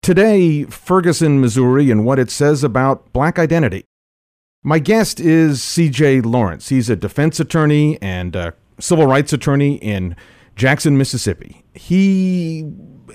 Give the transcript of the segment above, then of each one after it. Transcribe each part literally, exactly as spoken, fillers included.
Today, Ferguson, Missouri, and what it says about black identity. My guest is C J Lawrence. He's a defense attorney and a civil rights attorney in Jackson, Mississippi. He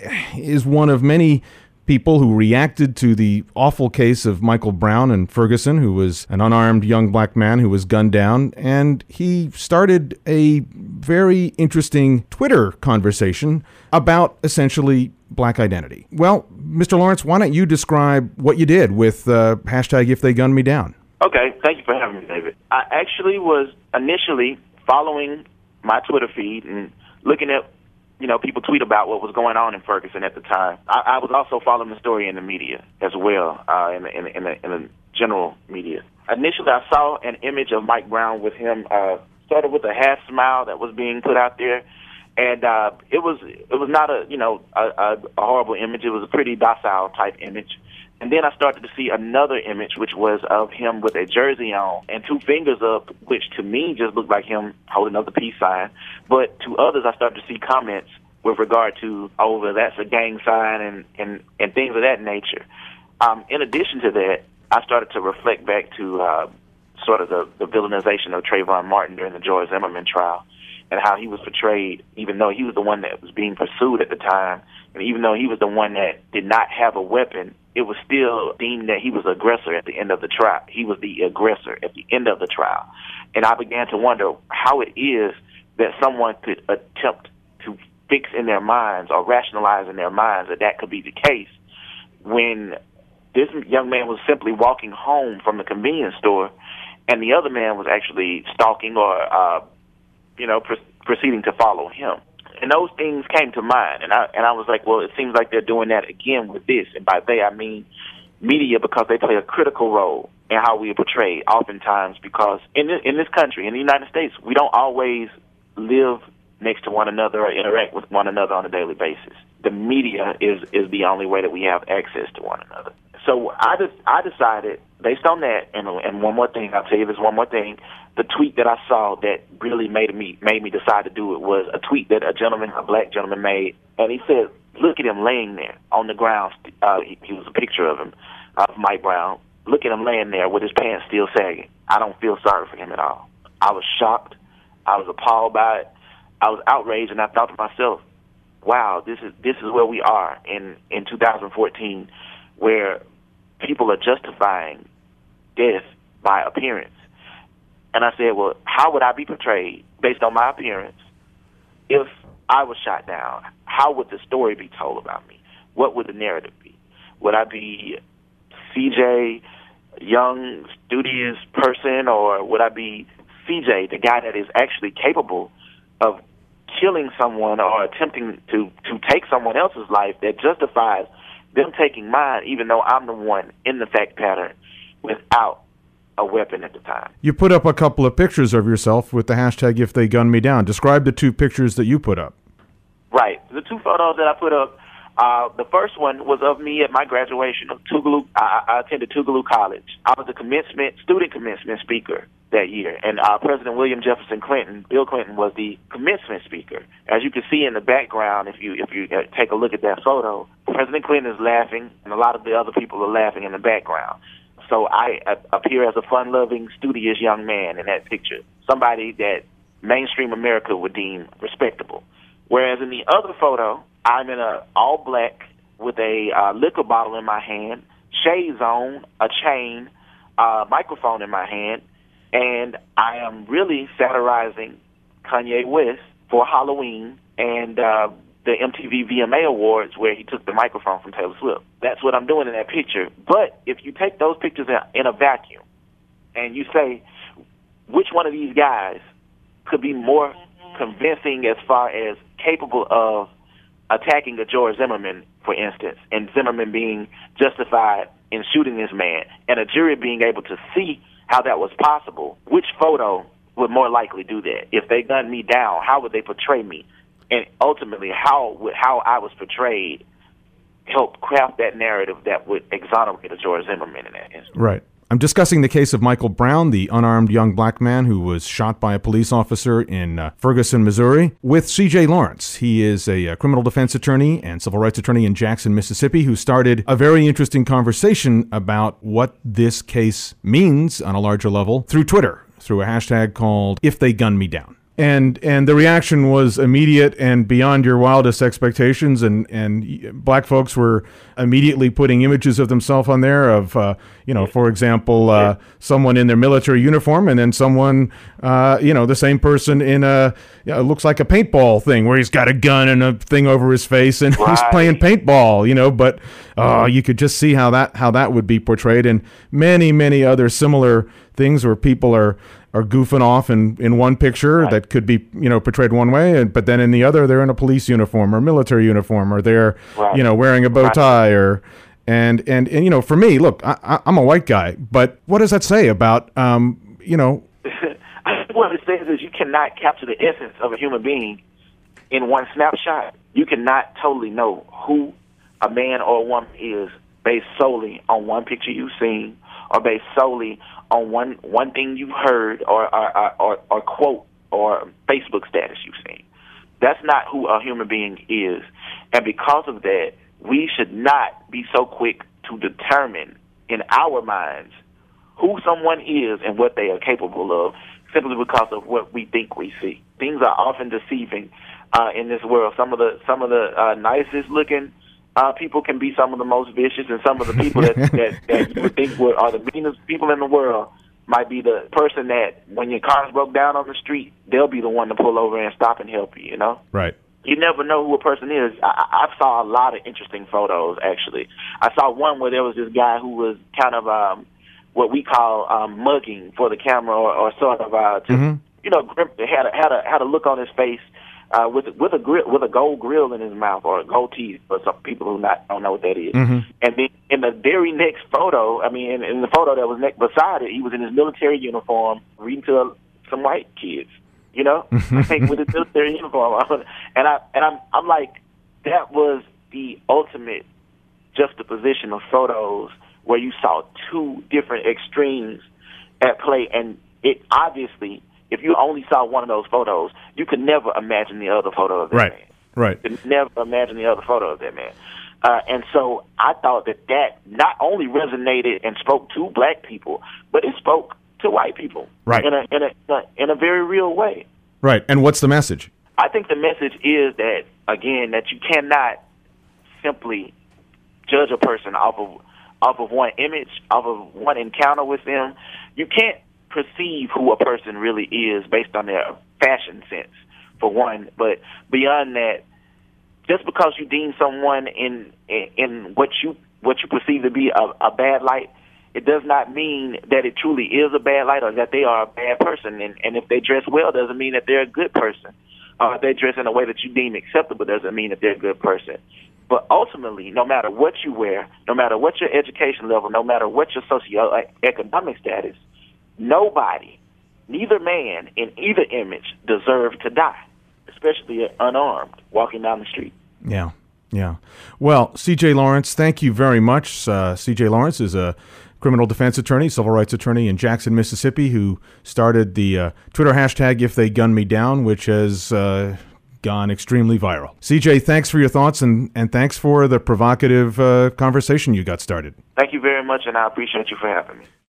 is one of many people who reacted to the awful case of Michael Brown in Ferguson, who was an unarmed young black man who was gunned down, and he started a very interesting Twitter conversation about essentially black identity. Well, Mister Lawrence, why don't you describe what you did with uh, hashtag If They Gun Me Down? Okay, thank you for having me, David. I actually was initially following my Twitter feed and looking at you know, people tweet about what was going on in Ferguson at the time. I, I was also following the story in the media as well, uh, in, the, in, the, in, the, in the general media. Initially, I saw an image of Mike Brown with him uh, sort of with a half smile that was being put out there, and uh, it was it was not a you know a, a, a horrible image. It was a pretty docile type image. And then I started to see another image, which was of him with a jersey on and two fingers up, which to me just looked like him holding up the peace sign. But to others, I started to see comments with regard to, oh, well, that's a gang sign and, and, and things of that nature. Um, in addition to that, I started to reflect back to uh, sort of the, the villainization of Trayvon Martin during the George Zimmerman trial and how he was portrayed, even though he was the one that was being pursued at the time, and even though he was the one that did not have a weapon, it was still deemed that he was the aggressor at the end of the trial. He was the aggressor at the end of the trial. And I began to wonder how it is that someone could attempt to fix in their minds or rationalize in their minds that that could be the case when this young man was simply walking home from the convenience store and the other man was actually stalking or, uh, you know, pr- proceeding to follow him. And those things came to mind, and I and I was like, well, it seems like they're doing that again with this. And by they, I mean media, because they play a critical role in how we are portrayed, oftentimes because in this, in this country, in the United States, we don't always live next to one another or interact with one another on a daily basis. The media is, is the only way that we have access to one another. So I, de- I decided, based on that, and, and one more thing, I'll tell you this one more thing, the tweet that I saw that really made me made me decide to do it was a tweet that a gentleman, a black gentleman, made, and he said, look at him laying there on the ground. Uh, he, he was a picture of him, of Mike Brown. Look at him laying there with his pants still sagging. I don't feel sorry for him at all. I was shocked. I was appalled by it. I was outraged, and I thought to myself, wow, this is this is where we are in, in two thousand fourteen, where people are justifying death by appearance. And I said, well, how would I be portrayed based on my appearance if I was shot down? How would the story be told about me? What would the narrative be? Would I be C J, young, studious person, or would I be C J, the guy that is actually capable of killing someone or attempting to, to take someone else's life that justifies them taking mine, even though I'm the one in the fact pattern without a weapon at the time? You put up a couple of pictures of yourself with the hashtag If They Gun Me Down. Describe the two pictures that you put up. Right. The two photos that I put up, uh, the first one was of me at my graduation of Tougaloo. I, I attended Tougaloo College. I was a commencement, student commencement speaker that year, and uh, President William Jefferson Clinton, Bill Clinton, was the commencement speaker. As you can see in the background, if you if you uh, take a look at that photo, President Clinton is laughing, and a lot of the other people are laughing in the background. So I uh, appear as a fun-loving, studious young man in that picture, somebody that mainstream America would deem respectable. Whereas in the other photo, I'm in a all black with a uh, liquor bottle in my hand, shades on, a chain, uh, microphone in my hand, and I am really satirizing Kanye West for Halloween and uh, the M T V V M A Awards where he took the microphone from Taylor Swift. That's what I'm doing in that picture. But if you take those pictures in a vacuum and you say, which one of these guys could be more convincing as far as capable of attacking a George Zimmerman, for instance, and Zimmerman being justified in shooting this man, and a jury being able to see how that was possible, which photo would more likely do that? If they gunned me down, how would they portray me? And ultimately, how would how I was portrayed help craft that narrative that would exonerate a George Zimmerman in that instance? Right. I'm discussing the case of Michael Brown, the unarmed young black man who was shot by a police officer in uh, Ferguson, Missouri, with C J Lawrence. He is a, a criminal defense attorney and civil rights attorney in Jackson, Mississippi, who started a very interesting conversation about what this case means on a larger level through Twitter, through a hashtag called If They Gun Me Down. And and the reaction was immediate and beyond your wildest expectations. And, and black folks were immediately putting images of themselves on there of, uh, you know, for example, uh, someone in their military uniform and then someone, uh, you know, the same person in a, you know, it looks like a paintball thing where he's got a gun and a thing over his face and right. he's playing paintball, you know, but uh, you could just see how that how that would be portrayed. And many, many other similar things where people are are goofing off in, in one picture right. that could be, you know, portrayed one way, and but then in the other they're in a police uniform or military uniform, or they're, right. you know, wearing a bow tie, right. or and, and and you know, for me, look, I, I, I'm a white guy, but what does that say about, um, you know? I think what it says is you cannot capture the essence of a human being in one snapshot. You cannot totally know who a man or a woman is based solely on one picture you've seen, or based solely on one one thing you've heard, or or, or or quote, or Facebook status you've seen. That's not who a human being is. And because of that, we should not be so quick to determine in our minds who someone is and what they are capable of, simply because of what we think we see. Things are often deceiving uh, in this world. Some of the some of the uh, nicest looking Uh, people can be some of the most vicious, and some of the people that, that, that you would think were, are the meanest people in the world might be the person that, when your car's broke down on the street, they'll be the one to pull over and stop and help you, you know? Right. You never know who a person is. I, I saw a lot of interesting photos, actually. I saw one where there was this guy who was kind of um, what we call um, mugging for the camera, or, or sort of, uh, just, mm-hmm. you know, had a, had a, had a look on his face, Uh, with with a grill, with a gold grill in his mouth, or a gold teeth, for some people who not don't know what that is. Mm-hmm. And then in the very next photo, I mean, in, in the photo that was next beside it, he was in his military uniform reading to uh, some white kids. You know, like, with his military uniform on. And I and I'm I'm like, that was the ultimate juxtaposition of photos where you saw two different extremes at play, and it obviously, if you only saw one of those photos, you could never imagine the other photo of that right. man. Right. You could never imagine the other photo of that man. Uh, and so I thought that that not only resonated and spoke to black people, but it spoke to white people right. in a in a in a very real way. Right. And what's the message? I think the message is that, again, that you cannot simply judge a person off of off of one image, off of one encounter with them. You can't perceive who a person really is based on their fashion sense, for one. But beyond that, just because you deem someone in in, in what you what you perceive to be a, a bad light, it does not mean that it truly is a bad light or that they are a bad person. And, and if they dress well, doesn't mean that they're a good person. Or if they dress in a way that you deem acceptable, doesn't mean that they're a good person. But ultimately, no matter what you wear, no matter what your education level, no matter what your socioeconomic status, nobody, neither man in either image, deserve to die, especially unarmed, walking down the street. Yeah, yeah. Well, C J Lawrence, thank you very much. Uh, C J Lawrence is a criminal defense attorney, civil rights attorney in Jackson, Mississippi, who started the uh, Twitter hashtag If They Gun Me Down, which has uh, gone extremely viral. C J, thanks for your thoughts, and, and thanks for the provocative uh, conversation you got started. Thank you very much, and I appreciate you for having me.